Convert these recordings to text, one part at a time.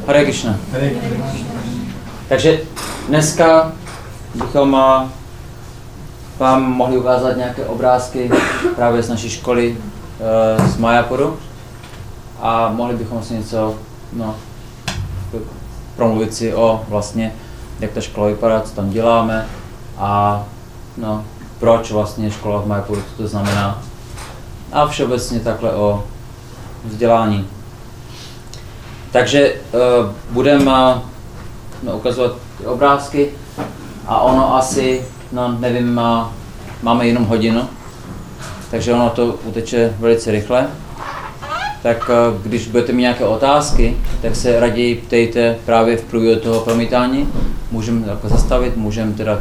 Hare Krishna. Takže dneska bychom vám mohli ukázat nějaké obrázky právě z naší školy z Mayapuru a mohli bychom si něco promluvit si o vlastně, jak ta škola vypadá, co tam děláme a proč vlastně škola v Mayapuru, co to znamená a všeobecně takhle o vzdělání. Takže budeme ukazovat ty obrázky a ono asi, nevím, máme jenom hodinu, takže ono to uteče velice rychle. Tak když budete mít nějaké otázky, tak se raději ptejte právě v průběhu toho promítání. Můžeme jako zastavit, můžeme teda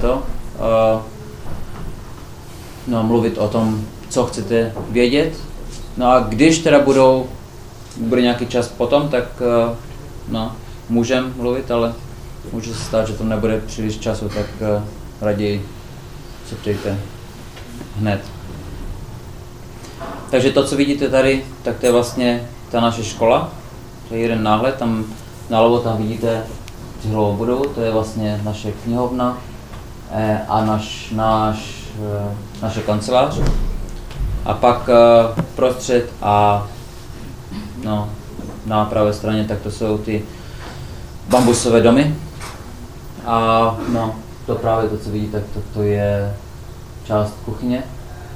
mluvit o tom, co chcete vědět. No a když teda bude nějaký čas potom, tak můžeme mluvit, ale může se stát, že to nebude příliš času, tak raději se ptejte hned. Takže to, co vidíte tady, tak to je vlastně ta naše škola. To je jeden náhled, tam nalevo tam vidíte cihlovou budovu, to je vlastně naše knihovna a naše kancelář. A pak prostřed a na pravé straně, tak to jsou ty bambusové domy. A to právě to, co vidíte, tak to je část kuchyně.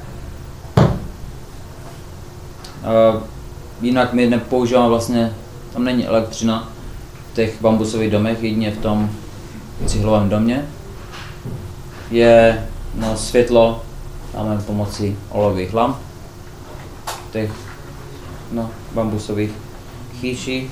Jinak my nepoužíváme vlastně, tam není elektřina v těch bambusových domech, jedině v tom cihlovém domě. Je světlo, máme pomocí olejových lamp, těch bambusových chýších.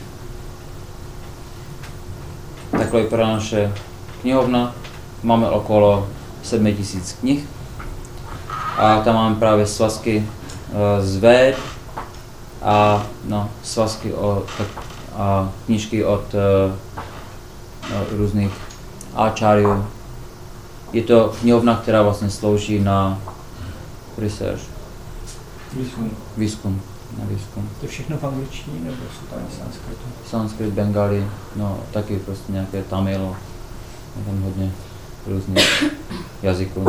Takhle vypadá naše knihovna, máme okolo 7000 knih a tam máme právě svazky z véd a svazky a knížky od různých áčáriů. Je to knihovna, která vlastně slouží na research. Výzkum. To je všechno v angličtině nebo jsou tam sanskritu? Sanskrit, bengali, taky prostě nějaké tamil, tam hodně různých jazyků.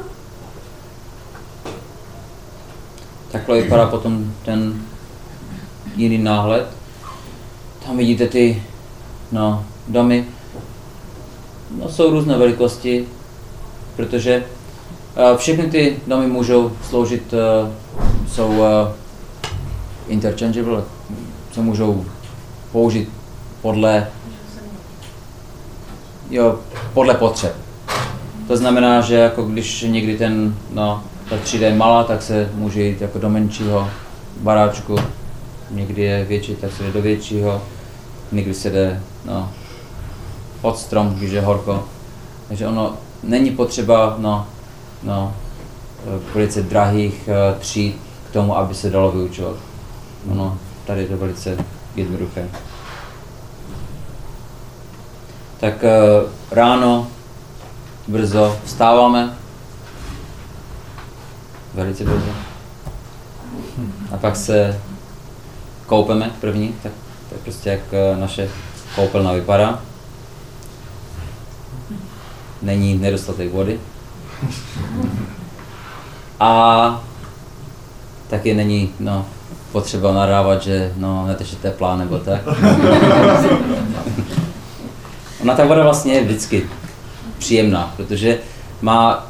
Takhle vypadá potom ten jiný náhled. Tam vidíte ty domy. Jsou různé velikosti, protože všechny ty domy můžou sloužit, jsou interchangeable, se můžou použít podle potřeb. To znamená, že jako když někdy ta třída je malá, tak se může jít jako do menšího baráčku, někdy je větší, tak se jde do většího, někdy se jde pod strom, když je horko. Takže ono není potřeba velice drahých tříd k tomu, aby se dalo vyučovat. Tady je to velice jednoduché. Tak ráno brzo vstáváme, velice brzo. A pak se koupeme první, tak to je prostě jak naše koupelna vypadá. Není nedostatek vody. A taky není potřeba nadávat, že neteče teplá nebo tak. Ona ta voda vlastně je vždycky příjemná, protože má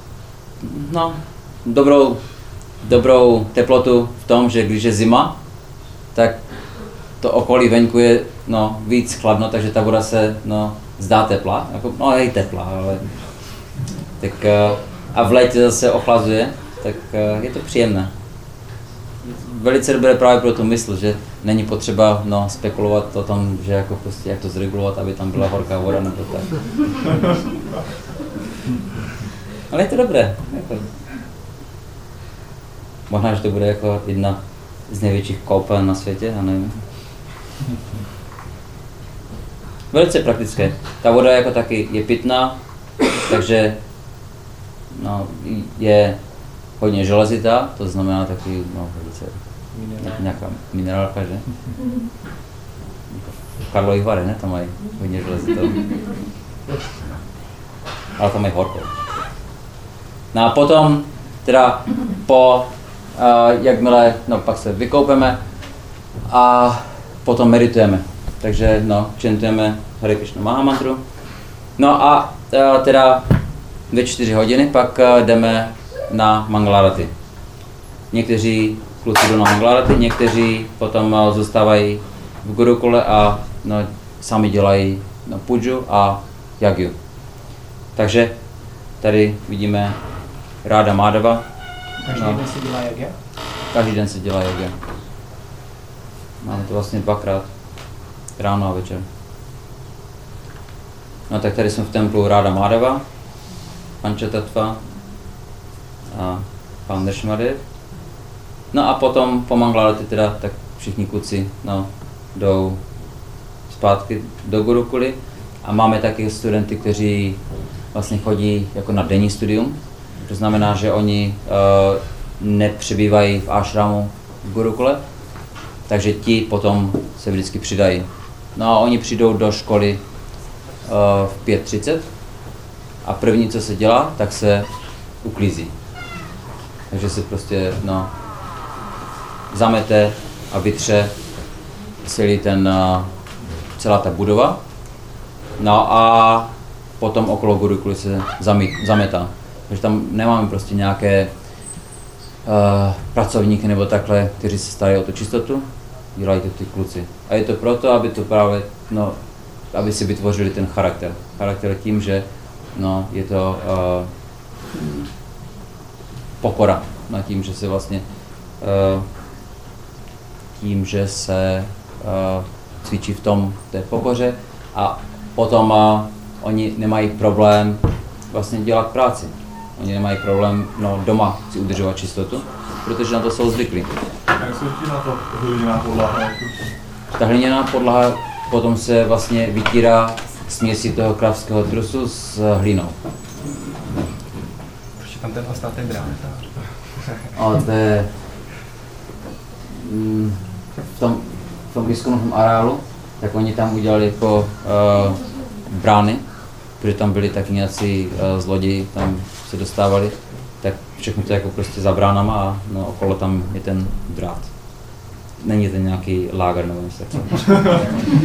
dobrou teplotu v tom, že když je zima, tak to okolí venku je víc chladno, takže ta voda se zdá teplá, je i teplá, ale tak a v létě zase ochlazuje, tak je to příjemné. Velice dobré právě pro tu mysl, že není potřeba spekulovat o tom, že jako prostě jak to zregulovat, aby tam byla horká voda nebo tak. Ale je to dobré. Možná, že to bude jako jedna z největších koupelen na světě, já nevím. Velice praktické. Ta voda jako taky je pitná, takže je hodně železitá, to znamená taky velice nějaká minerálka, že? v Karlových Varech, ne? Tam mají hodně železnice. Ale tam mají horko. No a potom, teda jakmile, pak se vykoupeme a potom meditujeme. Takže čentujeme Hare Krishna Mahamantru. No a teda ve 4 hodiny pak jdeme na Mangalarati. Někteří kluci jdou na Mangalarati, někteří potom zůstávají v Gurukule a sami dělají puju a yagyu. Takže tady vidíme Ráda Mádava. Každý den se dělá yagya? Každý den se dělá yagya. Máme to vlastně 2krát, ráno a večer. No tak tady jsme v templu Ráda Mádava, Pančatattva a Pán Nrsimhadev. No a potom po Mangalarati teda tak všichni kluci jdou zpátky do Gurukuly a máme taky studenty, kteří vlastně chodí jako na denní studium. To znamená, že oni nepřebývají v ashramu v Gurukule, takže ti potom se vždycky přidají. No a oni přijdou do školy v 5:30 a první, co se dělá, tak se uklízí. Takže se prostě zamete a vytře celá ta budova. No a potom okolo Gurukuly se zametá. Takže tam nemáme prostě nějaké pracovníky nebo takhle, kteří se starají o tu čistotu, dělají to ty kluci. A je to proto, aby to právě, aby si vytvořili ten charakter. Charakter tím, že je to pokora, tím, že se vlastně tím, že se cvičí v té pokoře a potom oni nemají problém vlastně dělat práci. Oni nemají problém doma si udržovat čistotu, protože na to jsou zvyklí. Jak se na to hliněná podlaha? Ta hliněná podlaha potom se vlastně vytírá směsí toho kravského trusu s hlinou. Proč je tam ten ostatný bránetář? To je v tom Iskonovém areálu, tak oni tam udělali jako brány, protože tam byli taky nějací zloději, tam se dostávali, tak všechno to jako prostě za bránama a okolo tam je ten drát. Není to nějaký láger nebo něco takového.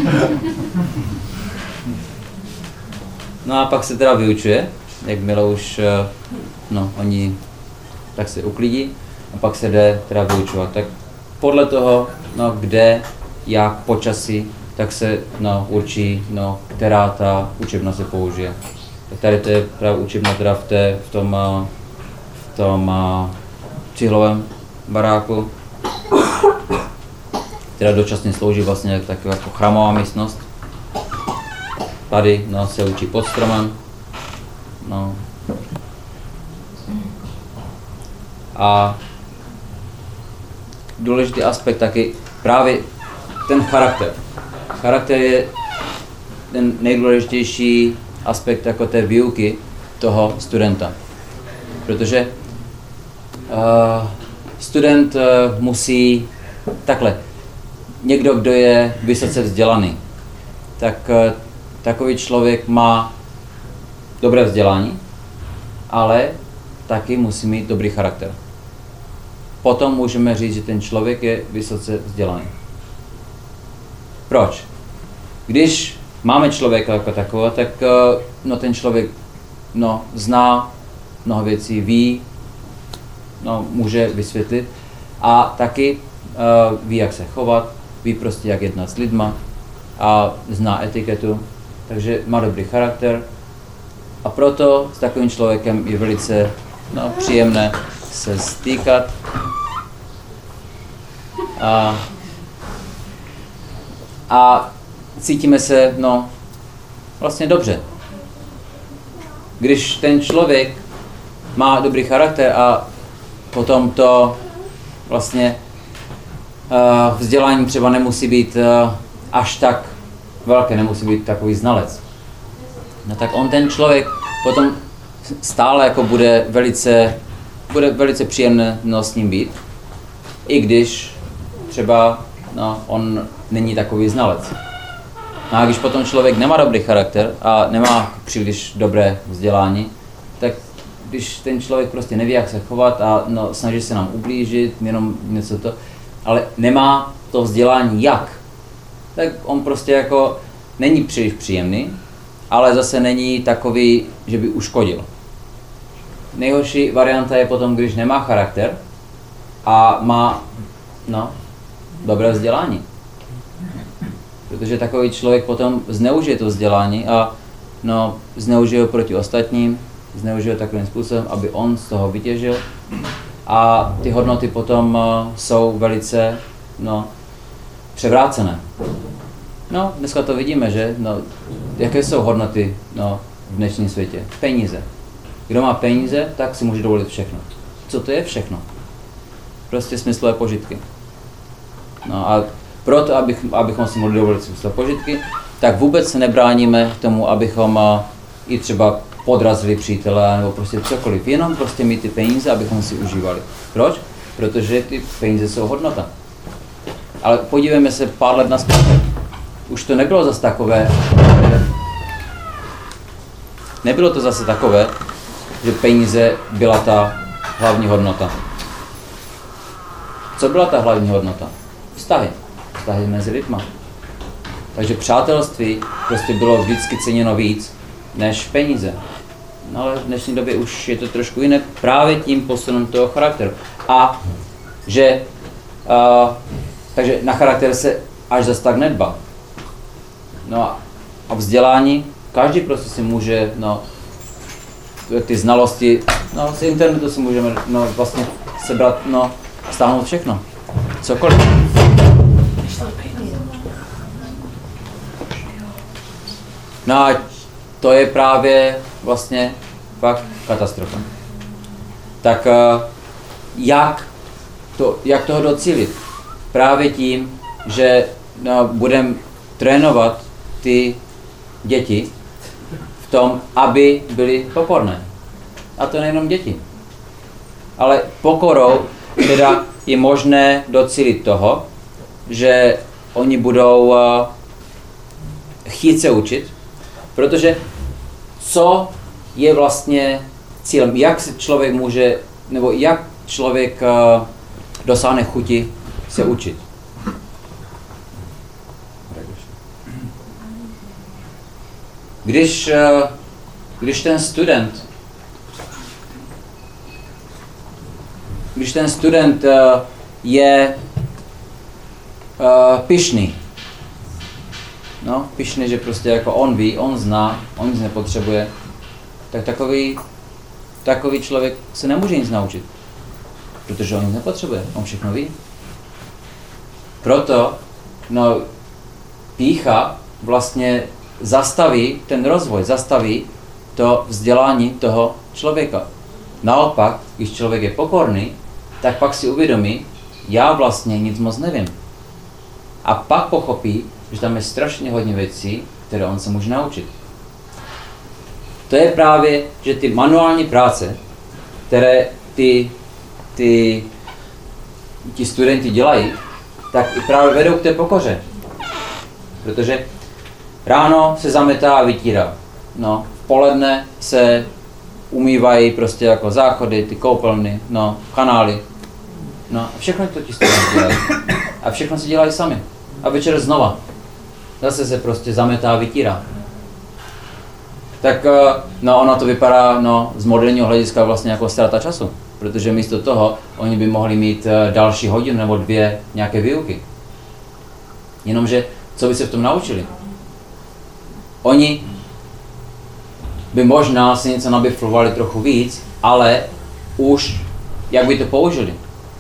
No a pak se teda vyučuje, jakmile už oni tak se uklidí a pak se jde teda vyučovat. Tak podle toho, kde, jak, počasí, tak se určí, která ta učebna se použije. Tak tady to je právě učebna teda v tom cihlovém baráku, která dočasně slouží vlastně taková jako chrámová místnost. Tady se učí pod stromem. A důležitý aspekt taky právě ten charakter. Charakter je ten nejdůležitější aspekt jako té výuky toho studenta. Protože student musí takhle, někdo, kdo je vysoce vzdělaný, tak takový člověk má dobré vzdělání, ale taky musí mít dobrý charakter. Potom můžeme říct, že ten člověk je vysoce vzdělaný. Proč? Když máme člověka jako takového, tak ten člověk zná mnoho věcí, ví, může vysvětlit a taky ví, jak se chovat, ví prostě, jak jednat s lidma a zná etiketu, takže má dobrý charakter a proto s takovým člověkem je velice příjemné se stýkat a cítíme se vlastně dobře. Když ten člověk má dobrý charakter a potom to vlastně vzdělání třeba nemusí být až tak velké, nemusí být takový znalec. Tak on ten člověk potom stále jako bude velice příjemné s ním být, i když třeba on není takový znalec. A když potom člověk nemá dobrý charakter a nemá příliš dobré vzdělání, tak když ten člověk prostě neví, jak se chovat a no, snaží se nám ublížit, jenom něco to, ale nemá to vzdělání jak, tak on prostě jako není příliš příjemný, ale zase není takový, že by uškodil. Nejhorší varianta je potom, když nemá charakter a má dobré vzdělání. Protože takový člověk potom zneužije to vzdělání a zneužije ho proti ostatním, zneužije ho takovým způsobem, aby on z toho vytěžil. A ty hodnoty potom jsou velice převrácené. Dneska to vidíme, že? Jaké jsou hodnoty v dnešním světě? Peníze. Kdo má peníze, tak si může dovolit všechno. Co to je všechno? Prostě smyslové požitky. A proto, abychom si mohli dovolit smyslové požitky, tak vůbec se nebráníme tomu, abychom i třeba podrazili přítele nebo prostě cokoliv. Jenom prostě mít ty peníze, abychom si užívali. Proč? Protože ty peníze jsou hodnota. Ale podívejme se pár let nazpět. Už to nebylo zase takové, že peníze byla ta hlavní hodnota. Co byla ta hlavní hodnota? Vztahy mezi lidma. Takže přátelství prostě bylo vždycky ceněno víc než peníze. Ale v dnešní době už je to trošku jiné právě tím posunem toho charakteru. A že takže na charakter se až zas tak nedbá. A vzdělání, každý prostě si může, ty znalosti, z internetu si můžeme vlastně sebrat, stáhnout všechno. Cokoliv. A to je právě vlastně fakt katastrofa. Tak jak toho docílit? Právě tím, že budeme trénovat ty děti v tom, aby byly pokorné. A to nejenom děti. Ale pokorou teda je možné docílit toho, že oni budou chtít se učit, protože co je vlastně cílem, jak se člověk může, nebo jak člověk dosáhne chuti se učit. Když ten student je pyšný, pyšný, že prostě jako on ví, on zná, on nic nepotřebuje, tak takový člověk se nemůže nic naučit, protože on nic nepotřebuje, on všechno ví. Proto pýcha vlastně zastaví ten rozvoj, zastaví to vzdělání toho člověka. Naopak, když člověk je pokorný, tak pak si uvědomí, já vlastně nic moc nevím. A pak pochopí, že tam je strašně hodně věcí, které on se může naučit. To je právě, že ty manuální práce, které ty studenti dělají, tak i právě vedou k té pokoře. Protože ráno se zametá a vytírá. V poledne se umývají prostě jako záchody, ty koupelny, kanály. A všechno to ti studenti dělají. A všechno si dělají sami. A večer znova. Zase se prostě zametá a vytírá. Tak ono to vypadá z moderního hlediska vlastně jako ztráta času. Protože místo toho oni by mohli mít další hodinu nebo 2 nějaké výuky. Jenomže co by se v tom naučili? Oni by možná si něco nabiflovali trochu víc, ale už jak by to použili?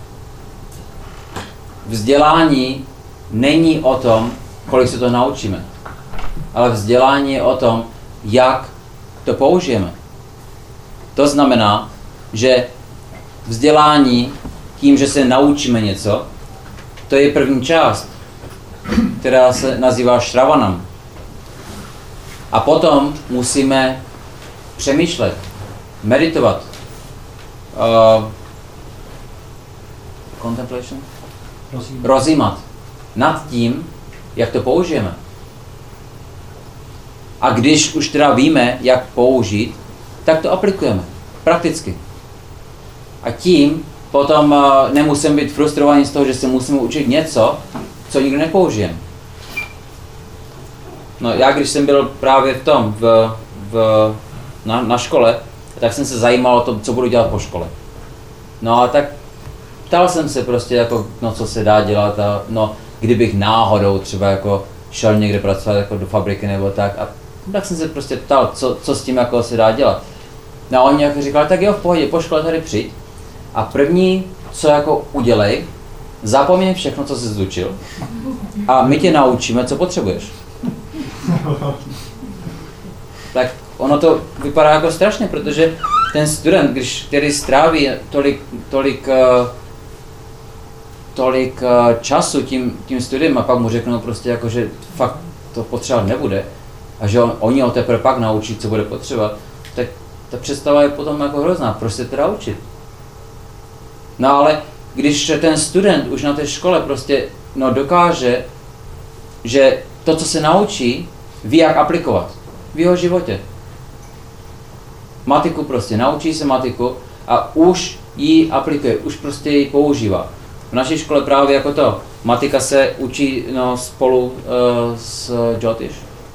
Vzdělání není o tom, kolik se to naučíme, ale vzdělání je o tom, jak to použijeme. To znamená, že vzdělání tím, že se naučíme něco, to je první část, která se nazývá šravanam. A potom musíme přemýšlet, meditovat, rozjímat nad tím, jak to použijeme. A když už teda víme, jak použít, tak to aplikujeme prakticky. A tím potom nemusím být frustrovaný z toho, že se musíme učit něco, co nikdy nepoužijeme. No já když jsem byl právě na škole, tak jsem se zajímal o to, co budu dělat po škole. No a tak ptal jsem se prostě jako, no co se dá dělat a no kdybych náhodou třeba jako šel někde pracovat jako do fabriky nebo tak a tak jsem se prostě ptal, co s tím jako se dá dělat. No a oni jako říkali, tak jo v pohodě, po škole tady přijď a první, co jako udělej, zapomeň všechno, co jsi zdučil a my tě naučíme, co potřebuješ. Tak ono to vypadá jako strašně, protože ten student, který stráví tolik času tím studiem a pak mu řeknou prostě jako, že fakt to potřebovat nebude a že oni ho teprve pak naučí, co bude potřebovat, tak ta představa je potom jako hrozná, proč se teda učit? No ale když ten student už na té škole prostě dokáže, že to, co se naučí, ví, jak aplikovat v jeho životě. Matiku prostě, naučí se matiku a už ji aplikuje, už prostě ji používá. V naší škole právě jako to, matika se učí spolu s Jyotish.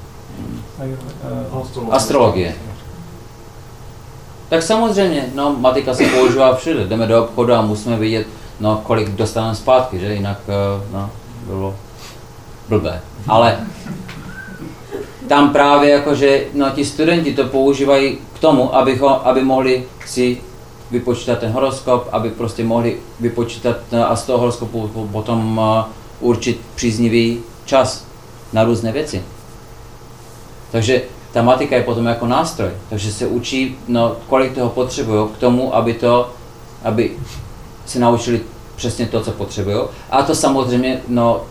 Astrologie. Tak samozřejmě, matika se používá všude, jdeme do obchodu a musíme vidět, kolik dostaneme zpátky, že jinak bylo blbé. Ale tam právě jakože, ti studenti to používají k tomu, aby mohli si vypočítat ten horoskop, aby prostě mohli vypočítat a z toho horoskopu potom určit příznivý čas na různé věci. Takže ta matika je potom jako nástroj, takže se učí, kolik toho potřebují k tomu, aby se naučili přesně to, co potřebují. A to samozřejmě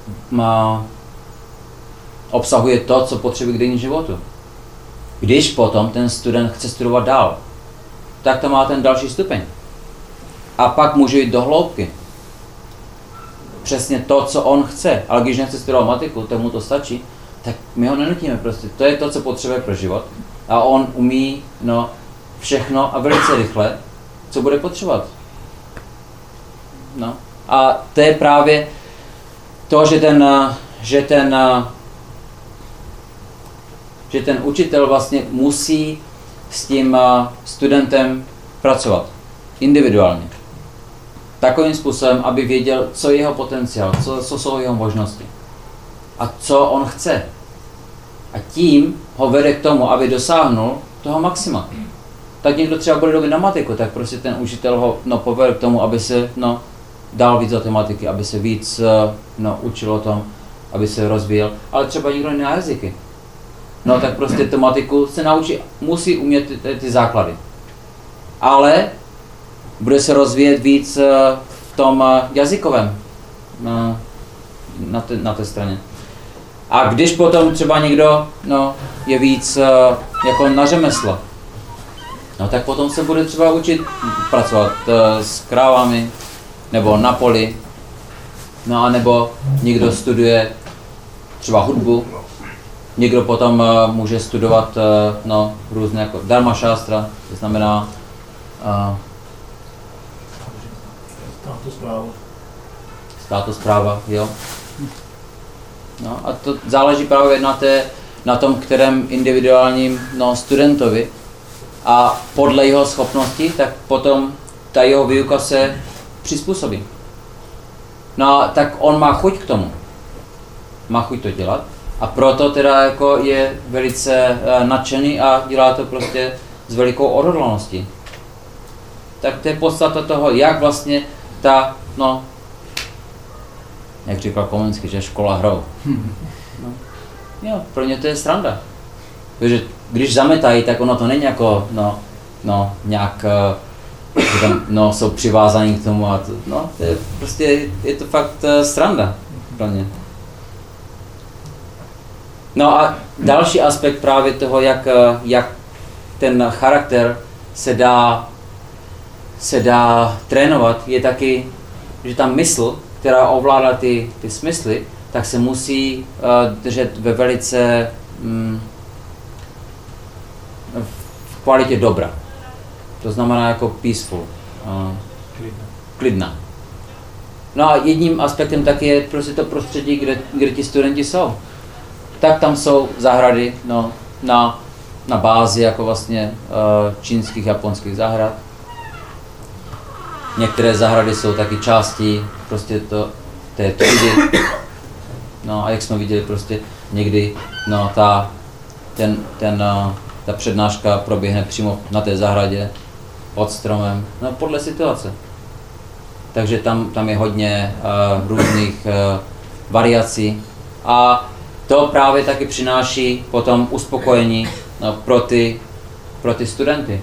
obsahuje to, co potřebuje k denní životu. Když potom ten student chce studovat dál, tak to má ten další stupeň. A pak může jít do hloubky. Přesně to, co on chce. Ale když nechce studovat matiku, tak mu to stačí, tak my ho nenutíme prostě. To je to, co potřebuje pro život. A on umí všechno a velice rychle, co bude potřebovat. A to je právě to, že ten učitel vlastně musí s tím studentem pracovat individuálně. Takovým způsobem, aby věděl, co je jeho potenciál, co jsou jeho možnosti a co on chce. A tím ho vede k tomu, aby dosáhnul toho maxima. Tak někdo třeba bude dobrý na matiku, tak prostě ten učitel ho povede k tomu, aby se dál víc do tematiky, aby se víc učil o tom, aby se rozvíjel, ale třeba někdo jiný na jazyky. Tak prostě tematiku se naučí, musí umět ty základy. Ale bude se rozvíjet víc v tom jazykovém na té straně. A když potom třeba někdo je víc jako na řemeslo, tak potom se bude třeba učit pracovat s krávami nebo na poli, a nebo někdo studuje třeba hudbu. Někdo potom může studovat různé jako dharma šástra, to znamená státospráva, jo. A to záleží právě na tom, kterém individuálním studentovi a podle jeho schopností, tak potom ta jeho výuka se přizpůsobí. Tak on má chuť k tomu, má chuť to dělat. A proto teda jako je velice nadšený a dělá to prostě s velikou odhodlaností. Tak to je podstata toho, jak vlastně jak říkal Komenský, že škola hrou. Jo, pro ně to je sranda. Protože když zametají, tak ono to není jako, nějak, že tam, jsou přivázaní k tomu a to, to je prostě, je to fakt sranda pro ně. A další aspekt právě toho, jak ten charakter se dá trénovat, je taky, že ta mysl, která ovládá ty smysly, tak se musí držet ve velice kvalitě dobra. To znamená jako peaceful, klidná. No a jedním aspektem taky je prostě to prostředí, kde ti studenti jsou. Tak tam jsou zahrady, no, na bázi jako vlastně čínských, japonských zahrad. Některé zahrady jsou taky částí prostě té třídy. No a jak jsme viděli prostě někdy, no ta přednáška proběhne přímo na té zahradě, pod stromem, no podle situace. Takže tam je hodně různých variací a to právě taky přináší potom uspokojení pro ty studenty.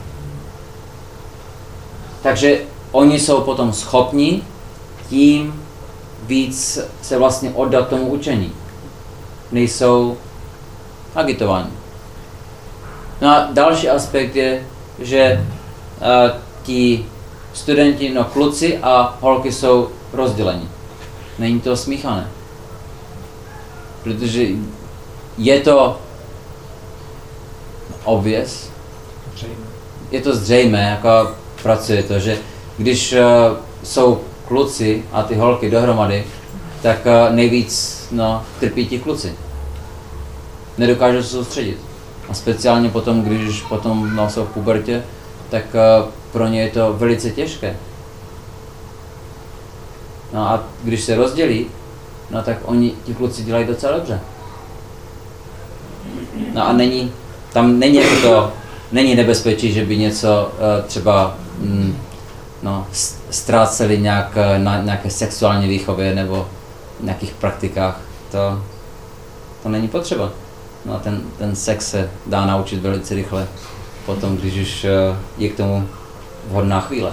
Takže oni jsou potom schopni tím víc se vlastně oddat tomu učení. Nejsou agitováni. No a další aspekt je, že ti studenti, no kluci a holky jsou rozděleni. Není to smíchané. Protože je to obvious, je to zřejmé, jako pracuje to, že když jsou kluci a ty holky dohromady, tak nejvíc trpí ti kluci. Nedokážou se soustředit. A speciálně potom, když potom jsou v pubertě, tak pro ně je to velice těžké. No a když se rozdělí, no tak ti kluci dělají docela dobře. No a není nebezpečí, že by něco třeba ztráceli na nějaké sexuální výchově nebo nějakých praktikách. To není potřeba. No ten sex se dá naučit velice rychle potom, když už je k tomu vhodná chvíle.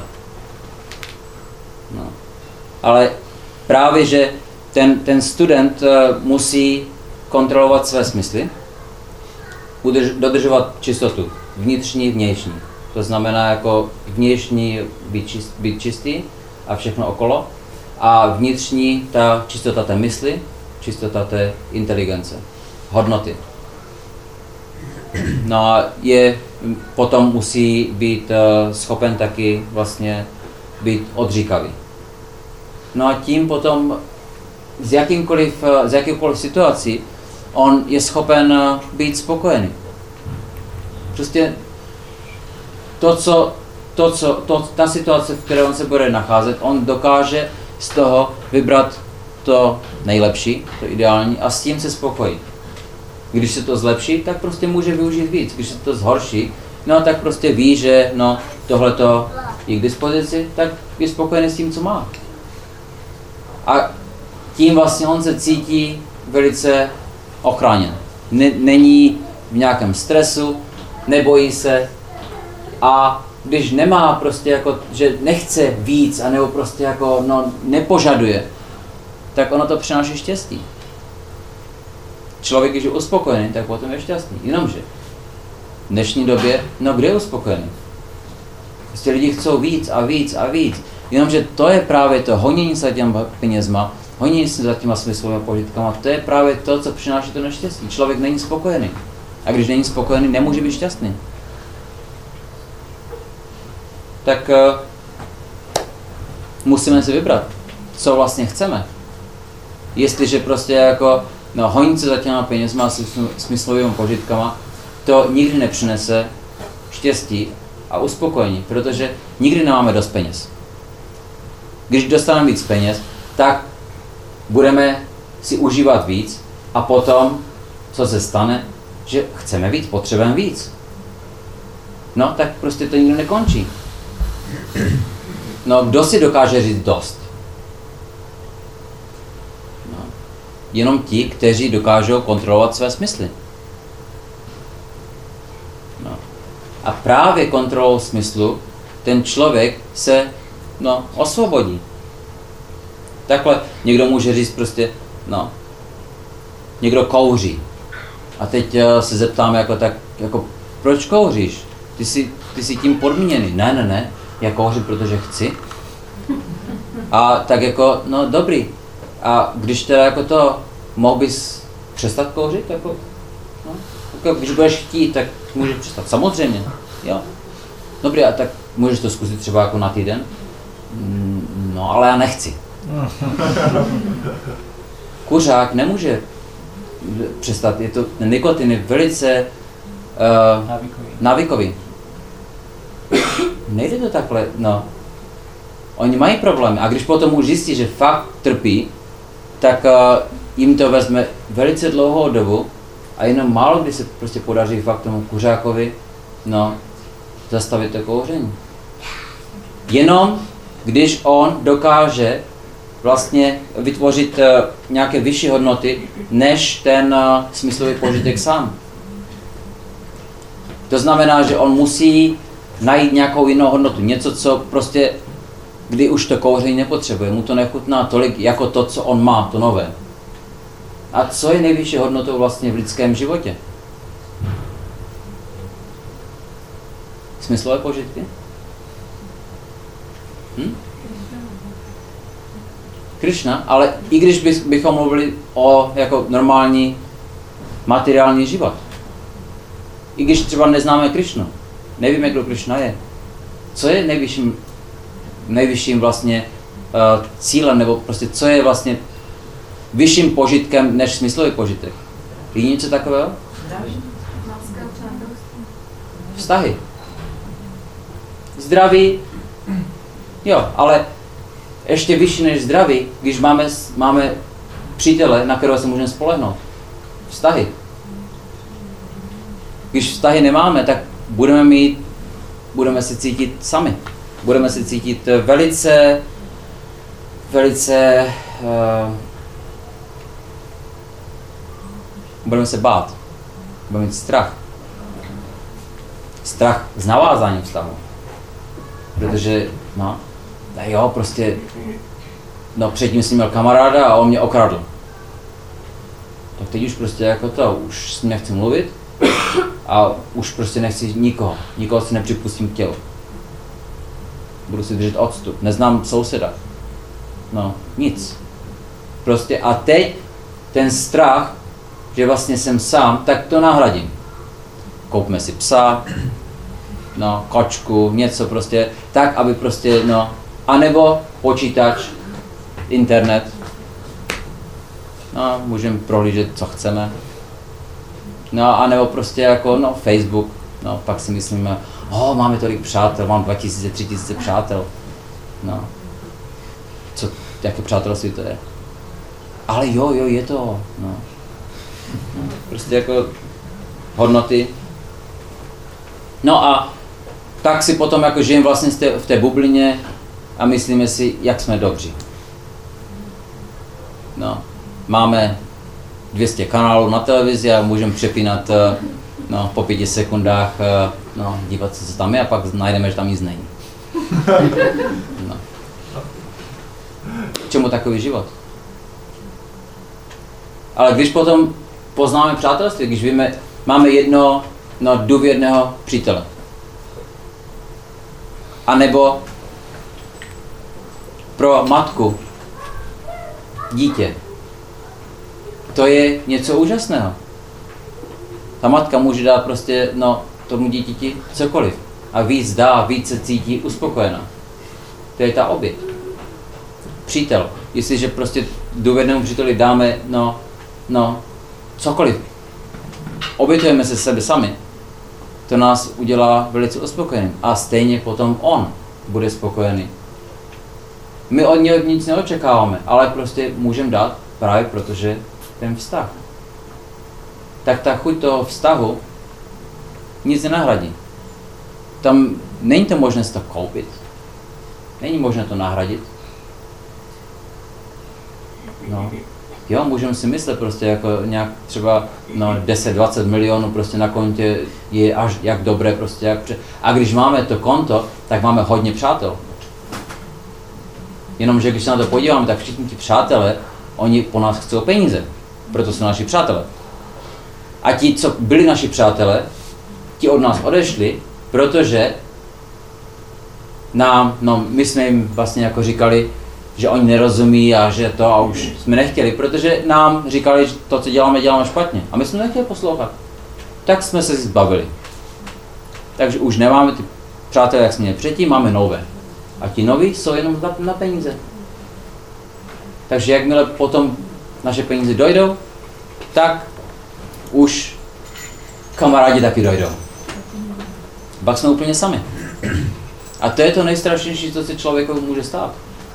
No. Ale právě, že ten student musí kontrolovat své smysly, dodržovat čistotu, vnitřní, vnější. To znamená jako vnější být čistý a všechno okolo, a vnitřní ta čistota té mysli, čistota té inteligence, hodnoty. No a potom musí být schopen taky vlastně být odříkavý. No a tím potom z jakýkoliv situací on je schopen být spokojený. Prostě ta situace, v které on se bude nacházet, on dokáže z toho vybrat to nejlepší, to ideální, a s tím se spokojí. Když se to zlepší, tak prostě může využít víc. Když se to zhorší, no tak prostě ví, že tohleto je k dispozici, tak je spokojený s tím, co má. A tím vlastně on se cítí velice ochráněn. Není v nějakém stresu, nebojí se, a když nemá prostě jako, že nechce víc, anebo prostě jako nepožaduje, tak ono to přináší štěstí. Člověk, když je uspokojený, tak potom je šťastný. Jenomže v dnešní době, kde je uspokojený? Prostě lidi chcou víc a víc a víc. Jenomže to je právě to honění se za těma penězma, honění se za těma smyslovými požitkama, to je právě to, co přináší to neštěstí. Člověk není spokojený. A když není spokojený, nemůže být šťastný. Tak musíme si vybrat, co vlastně chceme. Jestliže prostě jako honit se za těma penězma a smyslovými požitkama, to nikdy nepřinese štěstí a uspokojení, protože nikdy nemáme dost peněz. Když dostaneme víc peněz, tak budeme si užívat víc a potom, co se stane, že chceme víc, potřebujeme víc. No, tak prostě to nikdy nekončí. No, kdo si dokáže říct dost? No, jenom ti, kteří dokážou kontrolovat své smysly. No. A právě kontrolou smyslu ten člověk se osvobodí. Takhle někdo může říct prostě, někdo kouří. A teď se zeptáme jako proč kouříš? Ty jsi tím podmíněný. Ne, já kouřím, protože chci. A tak jako, dobrý. A když teda jako to, mohl bys přestat kouřit? Jako když budeš chtít, tak můžeš přestat. Samozřejmě. Jo. Dobrý, a tak můžeš to zkusit třeba jako na týden? No, ale já nechci. Kuřák nemůže přestat, nikotin je velice návykový. Nejde to takhle, no. Oni mají problémy a když potom už zjistí, že fakt trpí, tak jim to vezme velice dlouhou dobu a jenom málo kdy se prostě podaří fakt tomu kuřákovi, no, zastavit to kouření. Jenom když on dokáže vlastně vytvořit nějaké vyšší hodnoty, než ten smyslový požitek sám. To znamená, že on musí najít nějakou jinou hodnotu, něco, co prostě, kdy už to kouření nepotřebuje, mu to nechutná tolik jako to, co on má, to nové. A co je nejvyšší hodnotou vlastně v lidském životě? Smyslové požitky? Krishna, ale i když bychom mluvili o jako normální materiální život. I když třeba neznáme Krishnu, nevíme, kdo Krishna je. Co je nejvyšším vlastně cílem, nebo prostě co je vlastně vyšším požitkem než smyslový požitek? Je něco takového? Vztahy. Zdraví, jo, ale ještě vyšší než zdraví, když máme přítele, na kterého se můžeme spolehnout. Vztahy. Když vztahy nemáme, tak budeme se cítit sami. Budeme se cítit budeme se bát. Budeme mít strach. Strach z navázání vztahu. Protože, prostě, předtím jsem měl kamaráda a on mě okradl. Tak teď už prostě jako to, už s ním nechci mluvit a už prostě nechci nikoho si nepřipustím k tělu. Budu si držet odstup, neznám souseda. Nic. Prostě a teď ten strach, že vlastně jsem sám, tak to nahradím. Koupme si psa, kočku, něco prostě, tak, aby prostě, anebo počítač, internet, můžeme prohlížet, co chceme, anebo prostě jako, Facebook, pak si myslíme, máme tolik přátel, mám 2000, 3000 přátel, jaké přátelství to je? Ale jo, je to, prostě jako hodnoty. A tak si potom jako žijeme vlastně v té bublině a myslíme si, jak jsme dobří. Máme 200 kanálů na televizi a můžeme přepínat po 5 sekundách, dívat se, co tam je a pak najdeme, že tam nic není. Čemu takový život? Ale když potom poznáme přátelství, když víme, máme jedno důvěrného přítele. A nebo pro matku dítě. To je něco úžasného. Ta matka může dát prostě tomu dítěti cokoliv. A víc dá, víc se cítí uspokojená. To je ta oběť. Přítel. Jestliže prostě důvěrnému příteli dáme cokoliv. Obětujeme se sebe sami. To nás udělá velice uspokojeným. A stejně potom on bude spokojený. My od něho nic neočekáváme, ale prostě můžeme dát právě protože ten vztah. Tak ta chuť toho vztahu nic nenahradí. Tam není to možné to koupit. Není možné to nahradit. Jo, můžeme si myslet prostě jako nějak třeba 10-20 milionů prostě na kontě je až jak dobré prostě a když máme to konto, tak máme hodně přátel. Jenomže když se na to podíváme, tak všichni ti přátelé, oni po nás chcou peníze, proto jsou naši přátelé. A ti, co byli naši přátelé, ti od nás odešli, protože my jsme jim vlastně jako říkali, že oni nerozumí a že to a už jsme nechtěli, protože nám říkali, že to, co děláme špatně. A my jsme nechtěli poslouchat. Tak jsme se zbavili. Takže už nemáme ty přátelé, jak jsme měli předtím, máme nové. A ti noví jsou jenom na peníze. Takže jakmile potom naše peníze dojdou, tak už kamarádi taky dojdou. Pak jsme úplně sami. A to je to nejstrašnější, co se člověku může stát.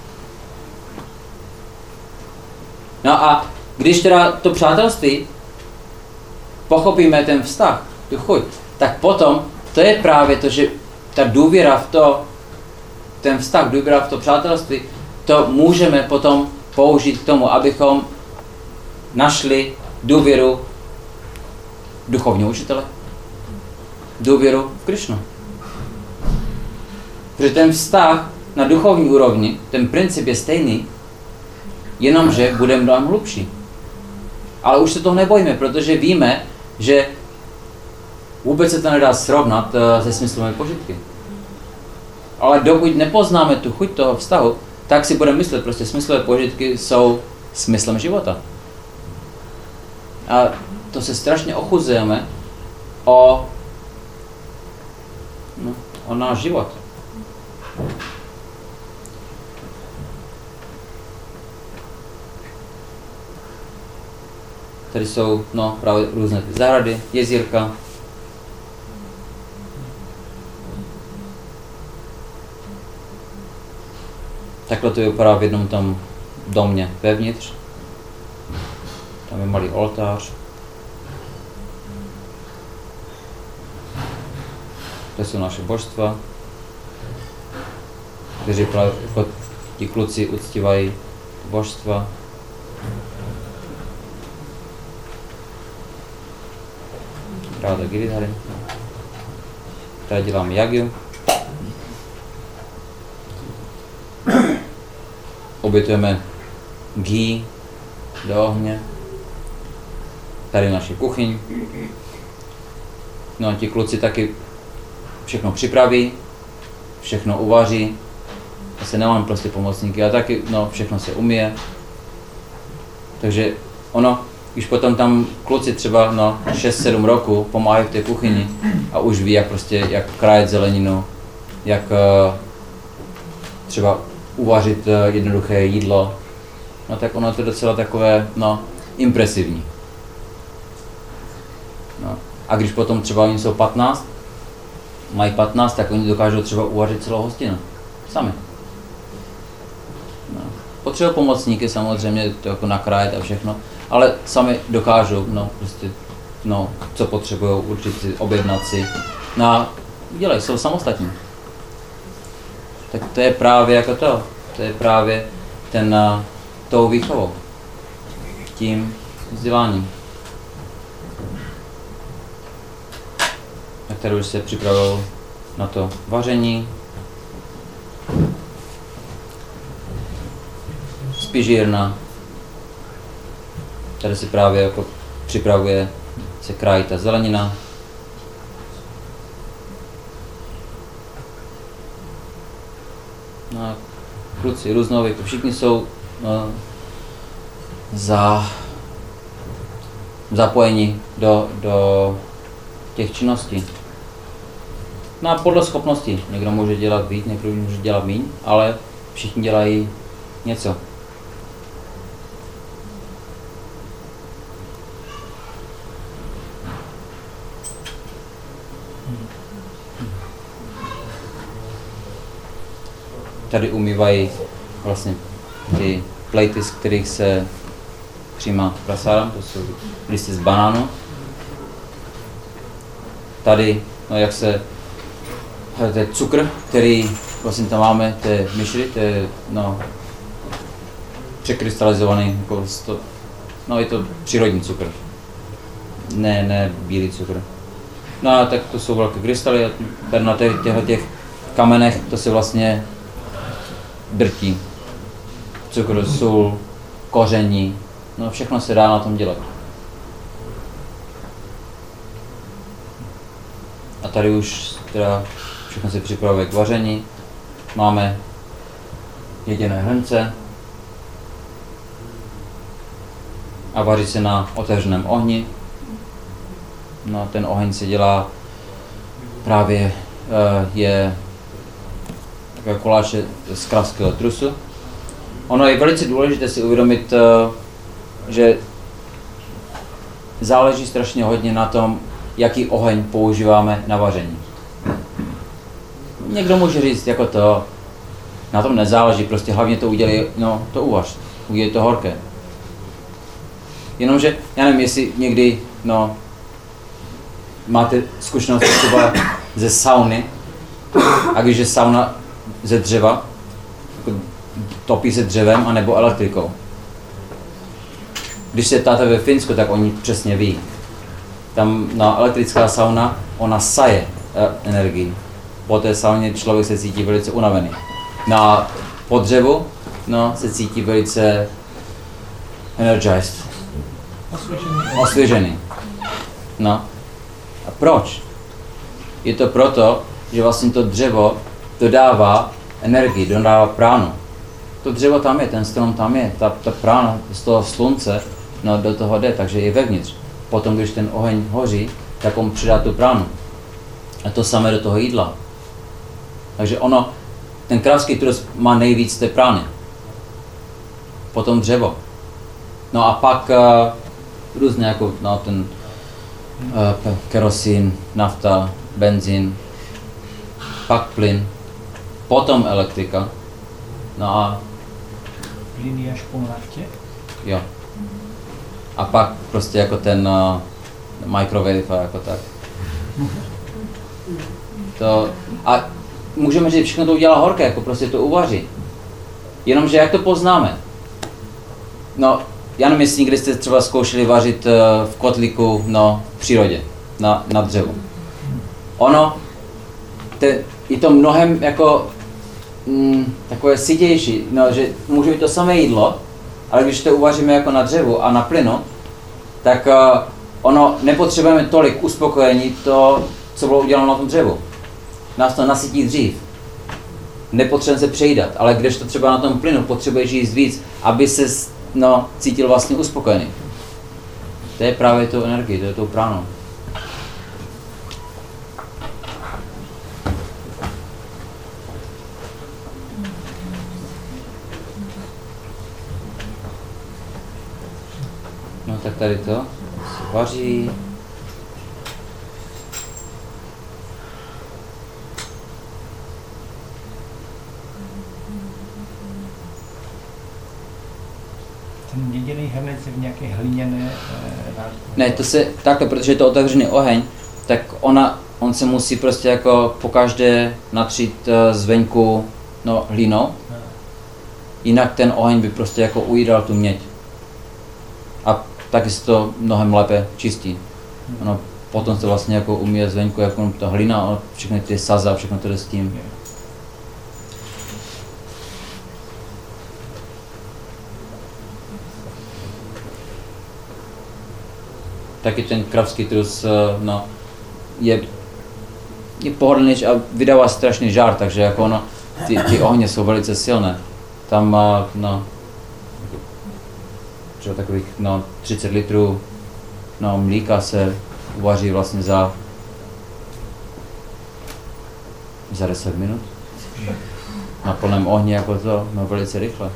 No a když teda to přátelství pochopíme ten vztah, tu chuť, tak potom to je právě to, že ta důvěra v to, ten vztah, důvěra v to přátelství, to můžeme potom použít k tomu, abychom našli důvěru duchovního učitele. Důvěru v Krišnu. Protože ten vztah na duchovní úrovni, ten princip je stejný, jenomže bude mnohem hlubší. Ale už se toho nebojíme, protože víme, že vůbec se to nedá srovnat se smyslovými požitky. Ale dokud nepoznáme tu chuť toho vztahu, tak si budeme myslet, prostě smyslové požitky jsou smyslem života. A to se strašně ochuzujeme o náš život. Tady jsou právě různé zahrady, jezírka. Takhle to vypadá v jednom tom domě vevnitř. Tam je malý oltář. To jsou naše božstva, kteří ti kluci uctívají božstva. Ráda Giridhary. Tady děláme jagyu. Obětujeme ghee do ohně. Tady je naše kuchyň. No a ti kluci taky všechno připraví, všechno uvaří. Zase nemám prostě pomocníky, a taky všechno se umije. Takže když potom tam kluci třeba 6-7 roků pomáhají v té kuchyni a už ví, jak krájet zeleninu, jak třeba uvařit jednoduché jídlo, tak ono to je docela takové impresivní. A když potom třeba oni jsou 15, mají 15, tak oni dokážou třeba uvařit celou hostinu. Sami. Potřebují pomocníky samozřejmě, to jako nakrájet a všechno, ale sami dokážou, co potřebují, určit si, objednat si. Dělají, jsou samostatní. Tak to je právě jako to je právě tou výchovou, tím vzděláním. Tak tady už se připravil na to vaření. Spižírna. Tady se právě jako připravuje, se krájí ta zelenina. No a kluci různověku, všichni jsou zapojeni do těch činností. No a podle schopností. Někdo může dělat víc, někdo může dělat míň, ale všichni dělají něco. Tady umývají vlastně ty plejty, z kterých se přijímá prasáda, to jsou listy z banánu. Tady, to je cukr, který vlastně tam máme, to je myšry, to je překrystalizovaný, je to přírodní cukr, ne bílý cukr. No a tak to jsou velké krystaly a tady na těch kamenech to se vlastně drtí. Cukr, sůl, koření, všechno se dá na tom dělat. A tady už teda všechno se připravuje k vaření. Máme jeděné hrnce a vaří se na otevřeném ohni. Ten oheň se dělá právě je takové koláče z kravského trusu. Ono je velice důležité si uvědomit, že záleží strašně hodně na tom, jaký oheň používáme na vaření. Někdo může říct, jako to, na tom nezáleží, prostě hlavně to udělej, no to uvař, udělej to horké. Jenomže, já nevím, jestli někdy, no, máte zkušenost třeba ze sauny, a když je sauna ze dřeva, jako topí se dřevem anebo elektrikou. Když se ptáte ve Finsku, tak oni přesně ví. Tam elektrická sauna, ona saje energii. Po té sauně člověk se cítí velice unavený. Na podřevu se cítí velice energized. Osvěžený. No. A proč? Je to proto, že vlastně to dřevo dodává energii, dodává pránu. To dřevo tam je, ten strom tam je, ta prána z toho slunce do toho jde, takže je vevnitř. Potom, když ten oheň hoří, tak on přidá tu pránu. A to samé do toho jídla. Takže ten kravský trus má nejvíc té prány. Potom dřevo. No a pak různě jako ten kerosín, nafta, benzín, pak plyn, potom elektrika. No a plyn je až po naftě? Jo. A pak prostě jako ten microwave a jako tak. A můžeme říct, všechno to udělá horké, jako prostě to uvaří. Jenomže jak to poznáme? No, já nevím, jestli někdy jste třeba zkoušeli vařit v kotlíku v přírodě, na dřevu. Je to mnohem jako takové sytější, že může být to samé jídlo, ale když to uvaříme jako na dřevu a na plynu, tak nepotřebujeme tolik uspokojení to, co bylo uděláno na tom dřevu. Nás to nasytí dřív. Nepotřebujeme se přejídat, ale když to třeba na tom plynu potřebuješ jíst víc, aby se cítil vlastně uspokojený. To je právě tou energií, to je tou pránou. No tak tady to se vaří. Ten měděný hrnec je v nějaké hliněné Ne, to se takhle, protože je to otevřený oheň, tak on se musí prostě jako pokaždé natřít zvenku hlínou. Jinak ten oheň by prostě jako ujídal tu měď. A taky se to mnohem lépe čistí. Potom se vlastně jako umije zvenku jako ta hlína, všechny ty saza, všechno to jde s tím. Taky ten kravský trus je pohodlnější a vydává strašný žár, takže jako ty ohně jsou velice silné. Tam třeba takových 30 litrů mlíka se uvaří vlastně za 10 minut. Na plném ohni jako to, velice rychle.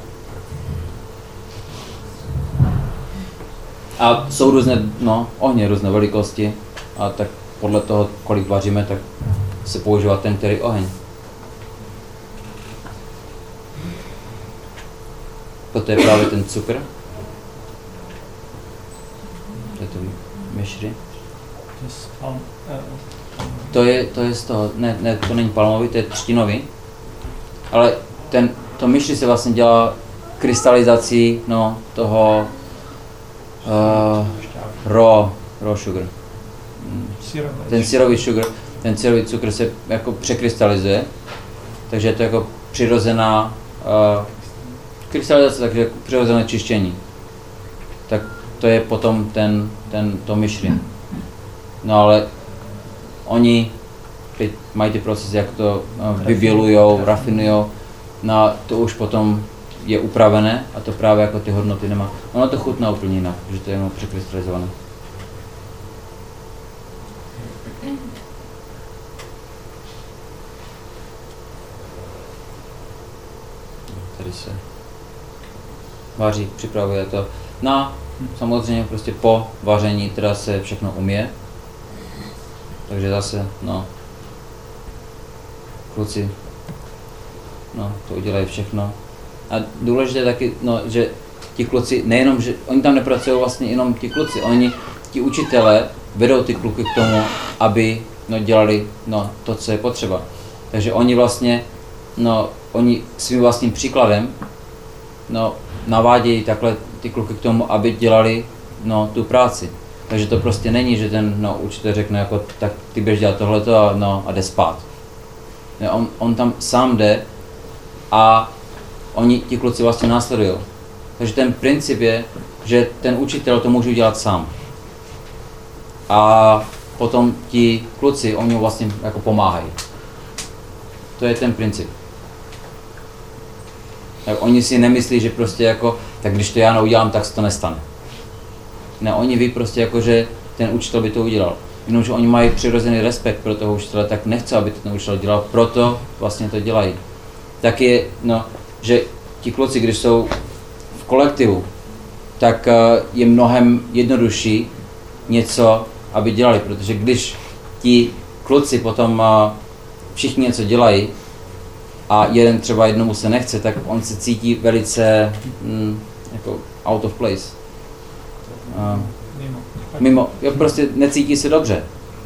A jsou různé ohně, různé velikosti a tak podle toho, kolik vaříme, tak se používá ten, který oheň. Toto je právě ten cukr. To je to myšry. To je z toho, ne, to není palmový, to je třtinový. Ale to myšry se vlastně dělá krystalizací toho raw sugar. Ten syrový cukr se jako překrystalizuje, takže je to jako přirozená krystalizace, takže jako přirozené čištění. Tak to je potom to myšry. No ale oni teď mají ty procesy, jak to vybělujou, rafinujou, to už potom je upravené a to právě jako ty hodnoty nemá. Ono to chutná úplně jinak, že to je jenom překrystalizované. takže se vaří, připravuje to. No, samozřejmě prostě po vaření teda se všechno umije, takže zase, no, kluci, no, to udělají všechno. A důležité taky, no, že ti kluci, nejenom, že oni tam nepracují vlastně jenom ti kluci, oni, ti učitelé, vedou ty kluky k tomu, aby no, dělali no, to, co je potřeba. Takže oni vlastně, no, oni svým vlastním příkladem no, navádějí takhle ty kluky k tomu, aby dělali no, tu práci. Takže to prostě není, že ten no, učitel řekne, jako, tak ty běž dělat tohleto a, no, a jde spát. On tam sám jde a oni, ti kluci vlastně následují. Takže ten princip je, že ten učitel to může dělat sám. A potom ti kluci, oni mu vlastně jako pomáhají. To je ten princip. Tak oni si nemyslí, že prostě jako, tak když to já neudělám, tak se to nestane. Ne, oni ví prostě jako, že ten učitel by to udělal. Jenomže oni mají přirozený respekt pro toho učitele, tak nechce, aby to ten učitel dělal, proto vlastně to dělají. Tak je, no, že ti kluci, když jsou v kolektivu, tak je mnohem jednodušší něco, aby dělali, protože když ti kluci potom všichni něco dělají a jeden třeba jednomu se nechce, tak on se cítí velice jako out of place. Mimo, jo, prostě necítí se dobře.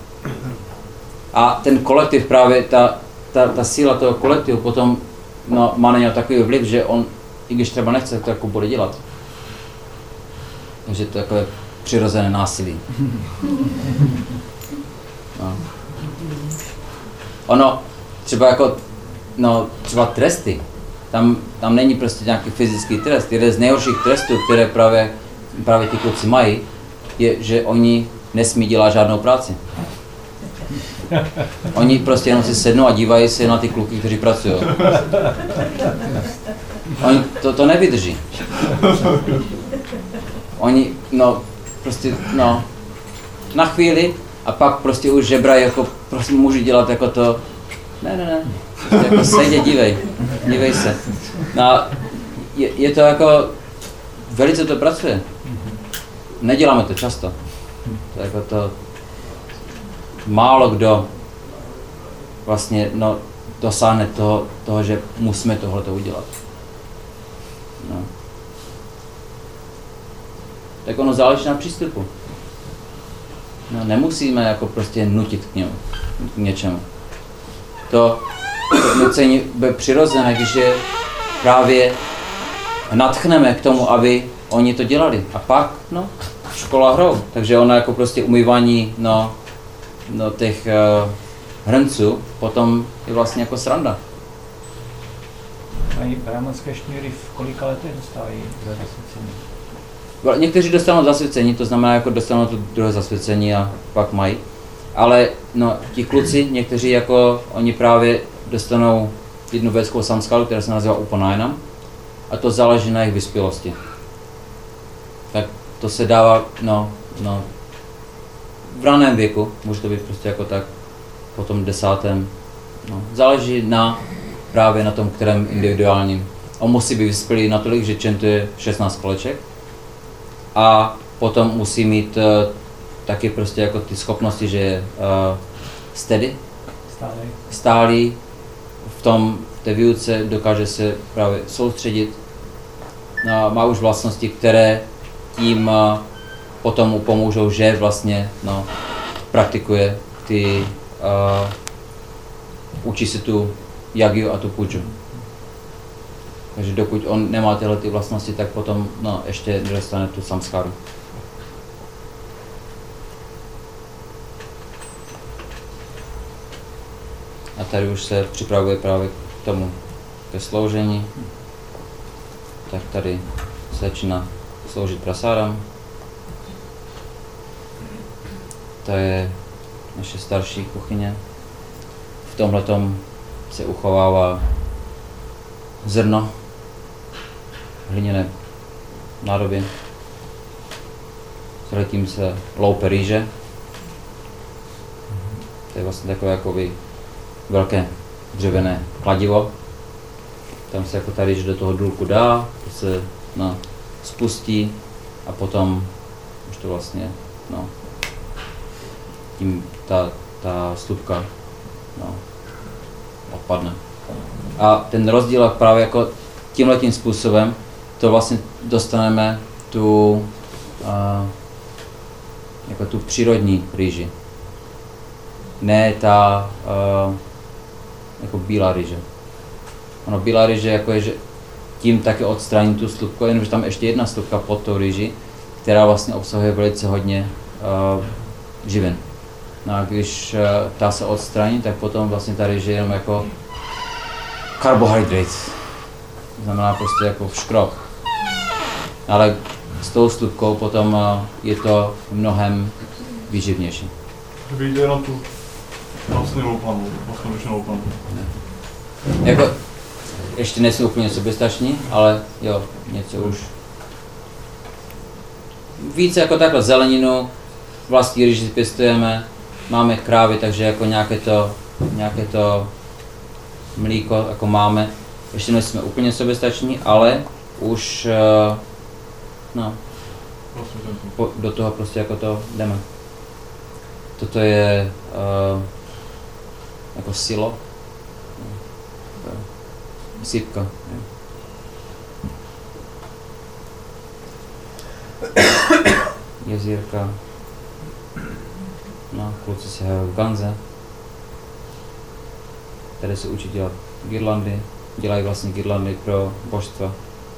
A ten kolektiv právě, ta síla toho kolektivu potom no, má na něho takový vliv, že on, i když třeba nechce, to jako bude dělat. Takže to je takové přirozené násilí. No. Ono, třeba jako, no, třeba tresty, tam není prostě nějaký fyzický trest. Jeden z nejhorších trestů, které právě ti kluci mají, je, že oni nesmí dělat žádnou práci. Oni prostě jenom si sednou a dívají se na ty kluky, kteří pracují. Oni to nevydrží. Oni, no, prostě, no, na chvíli a pak prostě už žebrají, jako, prostě můžu dělat jako to, ne, prostě jako sedě, dívej se. No, je to jako, velice to pracuje. Neděláme to často. To jako to, málo kdo vlastně, no, dosáhne toho, že musíme tohleto udělat. No. Tak ono záleží na přístupu. No, nemusíme jako prostě nutit k něčemu. To nucení bude přirozené, když je právě nadchneme k tomu, aby oni to dělali. A pak, no, škola hrou. Takže ona jako prostě umývání, no těch hrnců, potom je vlastně jako sranda. Mají brahmanské šňůry v kolika letech dostávají za zasvěcení? Někteří dostanou zasvěcení, to znamená, jako dostanou to druhé zasvěcení a pak mají. Ale no, ti kluci, někteří jako, oni právě dostanou jednu védskou samskaru, která se nazývá Upanayana, a to záleží na jejich vyspělosti. Tak to se dává, no, v raném věku, může to být prostě jako tak po tom 10. No, záleží právě na tom, kterém individuálním. On musí být vyspělý natolik, že čentuje 16 koleček a potom musí mít taky prostě jako ty schopnosti, že je steady, stálý v té výuce, dokáže se právě soustředit, má už vlastnosti, které tím potom mu pomůžou, že vlastně praktikuje učí si tu jagiu a tu puju. Takže dokud on nemá tyhle ty vlastnosti, tak potom ještě nedostane tu samskaru. A tady už se připravuje právě k tomu, ke sloužení. Tak tady začíná sloužit prasáram. To je naše starší kuchyně. V tomhletom se uchovává zrno, hliněné nádoby. Tím se loupe rýže. To je vlastně takové jakoby velké dřevěné kladivo. tam se jako ta rýže do toho důlku dá, to se no, spustí a potom už to vlastně, no, tím ta slupka, no, odpadne. A ten rozdíl je právě jako tímhletím způsobem, to vlastně dostaneme jako tu přírodní rýži. Ne ta jako bílá rýže. Ono bílá rýže jako je, že tím taky odstraní tu slupku, jenomže tam ještě jedna slupka pod tou rýži, která vlastně obsahuje velice hodně živin. No a když ta se odstraní, tak potom vlastně ta rýže je jenom jako carbohydrate. Znamená prostě jako škrob. Ale s tou slupkou potom je to mnohem výživnější. Vyjde jenom tu vlastně loupanou, vlastně loupanou. Jako, ještě nejsou úplně soběstační, ale jo, něco už. Více jako takhle zeleninu, vlastní rýži pěstujeme, máme krávy, takže jako nějaké to mlíko jako máme. Ještě nejsme úplně soběstační, ale už no, do toho prostě jako to jdeme. Toto je jako silo, sypka. Jezírka. No, kluci si hrajou v ganze. Tady se učí dělat girlandy. Dělají vlastně girlandy pro božstva.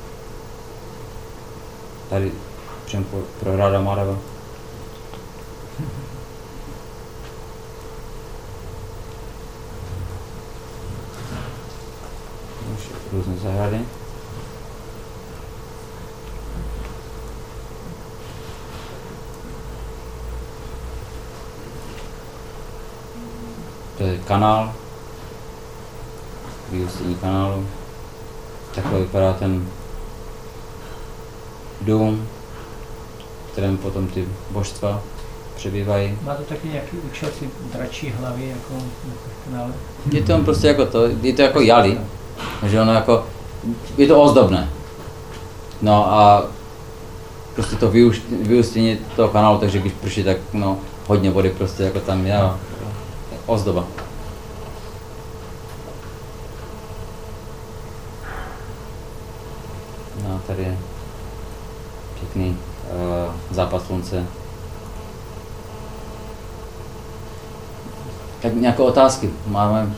Tady přímo pro Radha Madhava. Už různé zahrady. To je kanál, vyústění kanálu. Takhle vypadá ten dům, v kterém potom ty božstva přebývají. Má to taky nějaký účel, ty dračí hlavy jako v kanále? Je to prostě jako to, je to jako jali, takže ono jako, je to ozdobné. No a prostě to vyústění toho kanálu, takže když prší, tak no, hodně vody prostě jako tam je, ozdoba. No, tady je pěkný západ slunce. Tak nějaké otázky máme?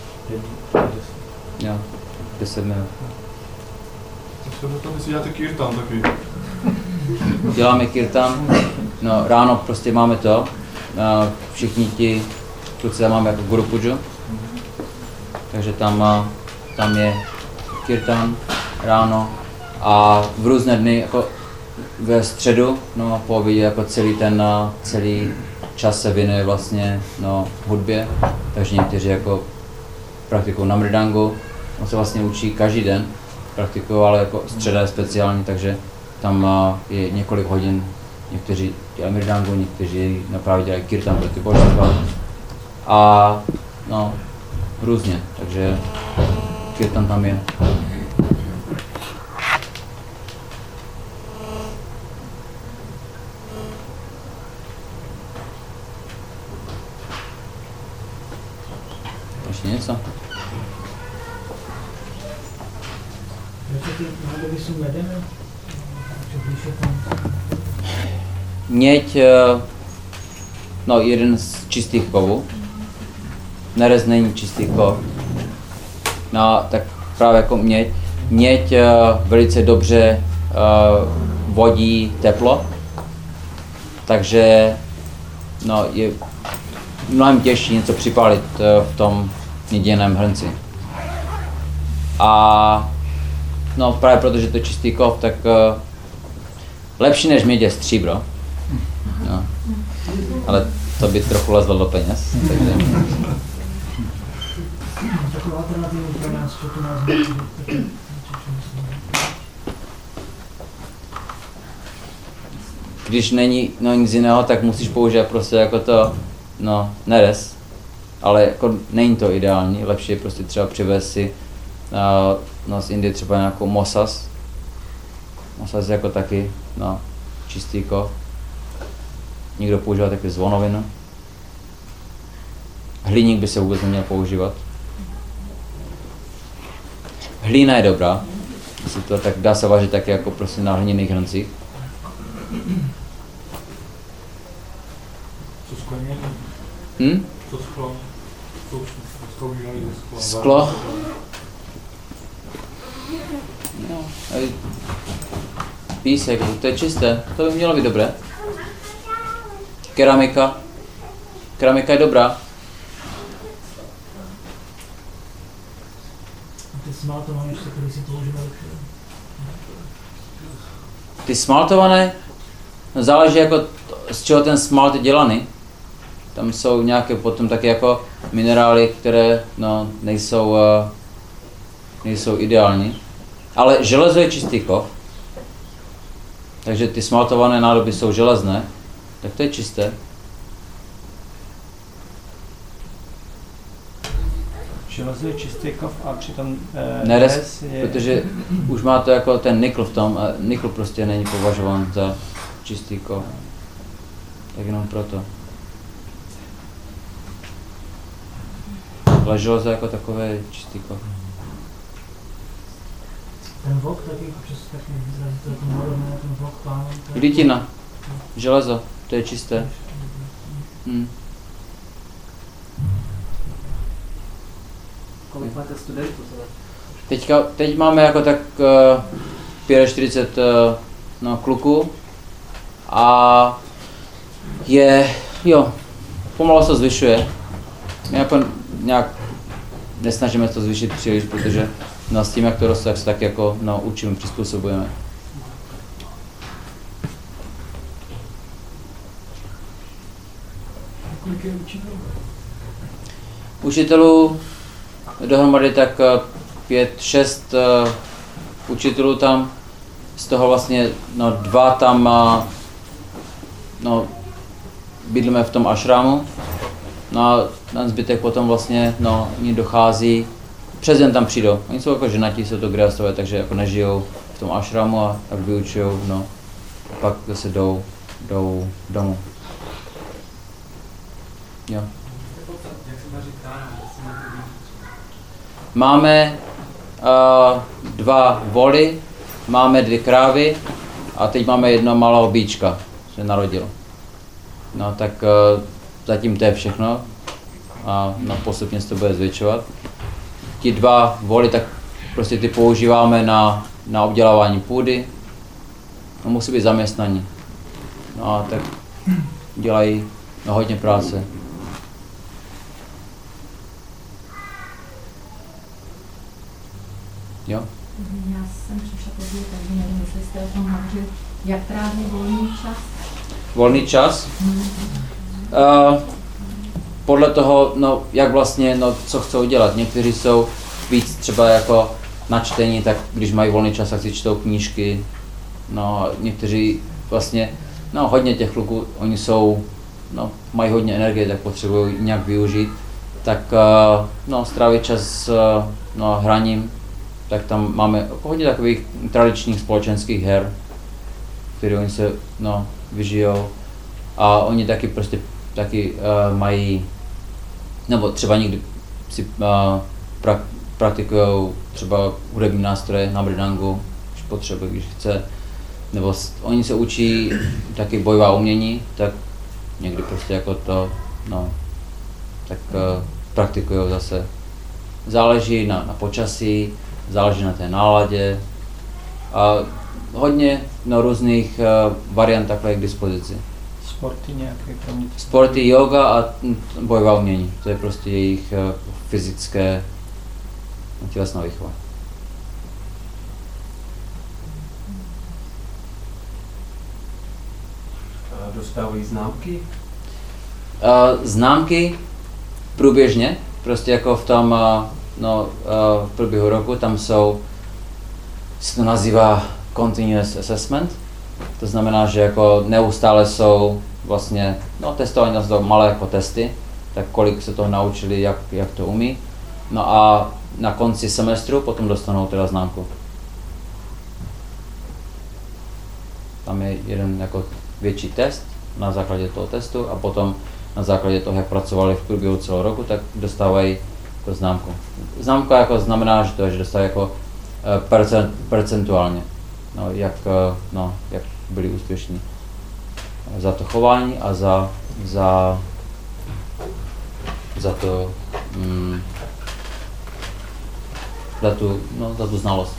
Jo, 10 minut. Ty si děláte kirtan taky. Děláme kirtan, no ráno prostě máme to, všichni ti kluci tam máme jako Guru Puju, takže tam je kirtan ráno a v různé dny jako ve středu, no po obědě jako celý čas se věnuje vlastně no, hudbě, takže někteří jako praktikují na mridangu, on se vlastně učí každý den, praktikují, ale jako středa je speciální, takže tam je několik hodin, někteří dělají mridangu, někteří právě dělají kirtan pro ty božstva a no různě, takže kirtan tam je. Ještě něco? Měď, no jeden z čistých kovů. Nerez není čistý kov. No tak právě jako měď. Měď velice dobře vodí teplo. Takže no, je mnohem těžší něco připálit v tom měděném hrnci. A no právě protože to je čistý kov, tak lepší než měď je stříbro. No. Ale to by trochu lezlo do peněz. Takže. Taková alternativa pro nás, co to nás Když není no, nic jiného, tak musíš použít prostě jako to, no, nerez. Ale jako není to ideální, lepší je prostě třeba přivést si no z Indie třeba nějakou mosas. Mosas je jako taky, no, čistýko. Někdo používá taky zvonovinu. Hliník by se vůbec neměl používat. Hlína je dobrá. Jestli to tak dá se vařit taky jako prostě na hliněných hrncích. Co sklenění? Co sklo? Co udělají ze skla? Sklo? No, písek, to je čisté, to by mělo být dobré. Keramika. Keramika je dobrá. A ty smaltované ještě, které si používali všude. Ty smaltované, no záleží jako z čeho ten smalt je dělaný. Tam jsou nějaké potom taky jako minerály, které no, nejsou ideální. Ale železo je čistý kov. Takže ty smaltované nádoby jsou železné, tak to je čisté. Železo je čistý kov a přitom Nerez, je... protože už má to jako ten nikl v tom a nikl prostě není považován za čistý kov. Tak jenom proto. Ale železo jako takové je čistý kov. Ten vok taky, přes taky to jako moderné, ten vok pán. Litina, železo, to je čisté. Kolik máte studentů? Teď máme jako tak 45 no, kluků a pomalu se zvyšuje. My jako nějak nesnažíme to zvýšit příliš, protože no, s tím, jak to roste, tak se tak jako no, učíme, přizpůsobujeme. Kolik je učitelů? Učitelů dohromady tak 5-6 učitelů tam, z toho vlastně no, 2 tam no, bydlíme v tom ashramu, no a ten zbytek potom vlastně no, oni dochází, přes den tam přijdou, oni jsou jako ženatí, jsou to gréhastové, takže jako nežijou v tom ashramu a tak vyučujou, no, pak zase jdou domů. Jo. Máme 2 voly, máme 2 krávy a teď máme jedno malého bíčka, se narodilo. No tak zatím to je všechno a no, postupně se to bude zvětšovat. Ti 2 voly, tak prostě ty používáme na obdělávání půdy. No, musí být zaměstnaní. No a tak dělají no, hodně práce. Jo? Já jsem přišla později, takže nevím, jestli jste o tom hovořil. Jak tráví volný čas? Volný čas? Podle toho, no, jak vlastně, no, co chcou dělat. Někteří jsou víc třeba jako na čtení, tak když mají volný čas, tak si čtou knížky. No, někteří vlastně, no, hodně těch kluků, oni jsou, no, mají hodně energie, tak potřebují nějak využít. Tak, no, strávit čas, no, hraním. Tak tam máme hodně takových tradičních společenských her, které oni se no, vyžijou a oni taky prostě taky mají, nebo třeba někdy si praktikují třeba hudební nástroje na mridangu, když potřebuje, když chce, nebo oni se učí taky bojová umění, tak někdy prostě jako to, no, tak praktikují zase. Záleží na počasí, záleží na té náladě a hodně no, různých variant takhle k dispozici. Sporty nějaké kromě? Sporty, yoga a bojová umění, to je prostě jejich fyzické tělesná výchova. Dostávají známky? Známky průběžně, prostě jako v tom v průběhu roku, tam jsou, se to nazývá continuous assessment, to znamená, že jako neustále jsou vlastně, no testování, to jsou malé jako testy, tak kolik se toho naučili, jak to umí. No a na konci semestru potom dostanou teda známku. Tam je jeden jako větší test, na základě toho testu a potom na základě toho, jak pracovali v průběhu celého roku, tak dostávají jako známku. Známka jako znamená, že to je, že dostávají jako percentuálně, no, jak byli úspěšní. Za to chování a za to, za tu znalost.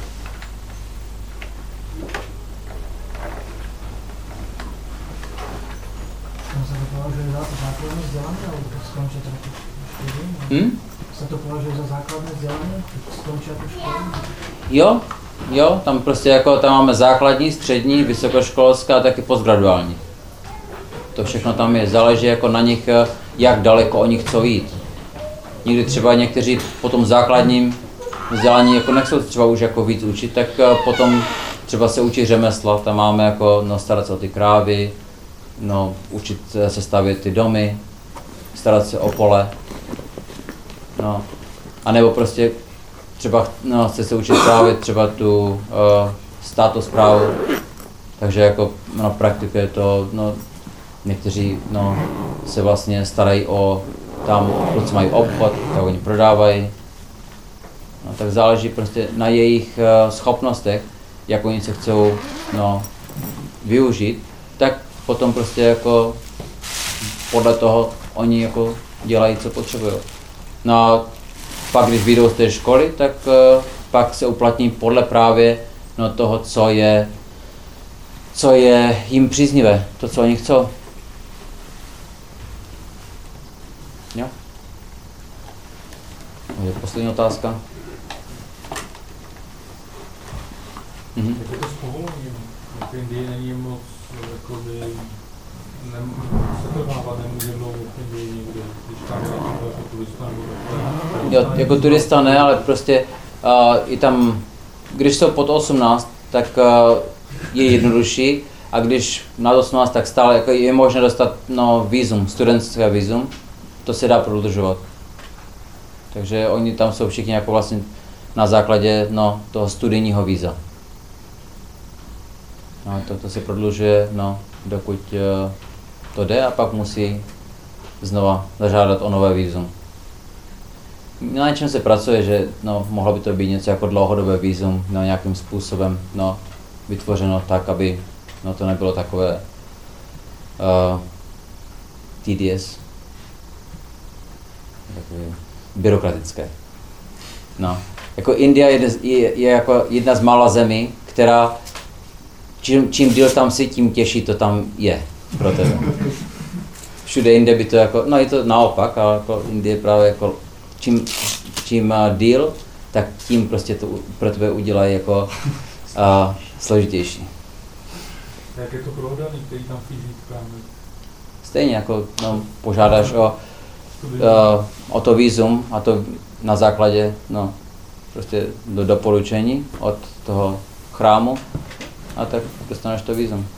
Se to považuje za základné vzdělání, alebo to skončit jako studium? Se to považuje za základné vzdělání, skončit jako školu? Jo, tam prostě jako tam máme základní, střední, vysokoškolská a taky postgraduální. To všechno tam je, záleží jako na nich, jak daleko oni chcou jít. Někdy třeba někteří po tom základním vzdělání jako nechcou třeba už jako víc učit, tak potom třeba se učí řemesla, tam máme jako starat se o ty krávy, učit se stavět ty domy, starat se o pole, a nebo prostě třeba chce se učit právě třeba tu státosprávu, takže jako praktikuje to, někteří se vlastně starají o tam, kluci mají obchod, tak oni prodávají, tak záleží prostě na jejich schopnostech, jak oni se chcou využít, tak potom prostě jako podle toho oni jako dělají, co potřebují. No a pak, když vyjdou z té školy, tak pak se uplatní podle právě toho, co je jim příznivé, to, co oni chcou. Jo? Je poslední otázka. Jak je to s povolením? V Indii není moc, jakoby, setrvávat nemůže dlouho v Indii nikdy, když tam je jako turista nebo Jo, jako turista ne, ale prostě i tam, když jsou pod 18, tak je jednodušší, a když nad 18, tak stále jako je možné dostat vízum, studentské vízum, to se dá prodlužovat. Takže oni tam jsou všichni jako vlastně na základě toho studijního víza. To se prodlužuje, dokud to jde, a pak musí znova zažádat o nové vízum. Na něčem se pracuje, že mohlo by to být něco jako dlouhodobé vízum, nějakým způsobem vytvořeno tak, aby to nebylo takové tedious, takové byrokratické. Jako India je jako jedna z mála zemí, která čím díl tam si, tím těžší to tam je pro tebe. Všude jinde by to jako, je to naopak, ale jako Indie právě jako čím díl, tak tím prostě to pro tebe udělají jako složitější. Jak je to pro daný, který tam fyzítka? Stejně jako požádáš o to vízum, a to na základě prostě do doporučení od toho chrámu, a tak dostaneš to vízum.